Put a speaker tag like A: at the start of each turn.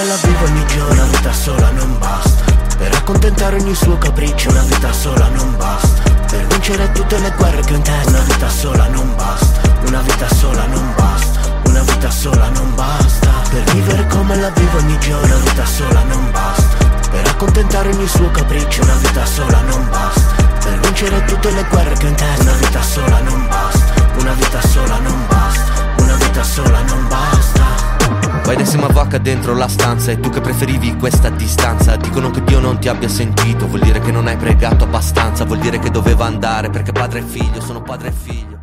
A: la vivo ogni giorno. Una vita sola non basta per accontentare ogni suo capriccio. Una vita sola non basta per vincere tutte le guerre che ho in testa. Una vita sola non basta, una vita sola non basta, una vita sola non basta per vivere come la vivo ogni giorno. Una vita sola non basta per accontentare ogni suo capriccio. Una vita sola non basta per vincere tutte le guerre che ho in testa. Una vita sola non basta, una vita sola non basta, una vita sola non basta.
B: Vai da Simavacca dentro la stanza e tu che preferivi questa distanza. Dicono che Dio non ti abbia sentito, vuol dire che non hai pregato abbastanza, vuol dire che doveva andare perché padre e figlio sono padre e figlio.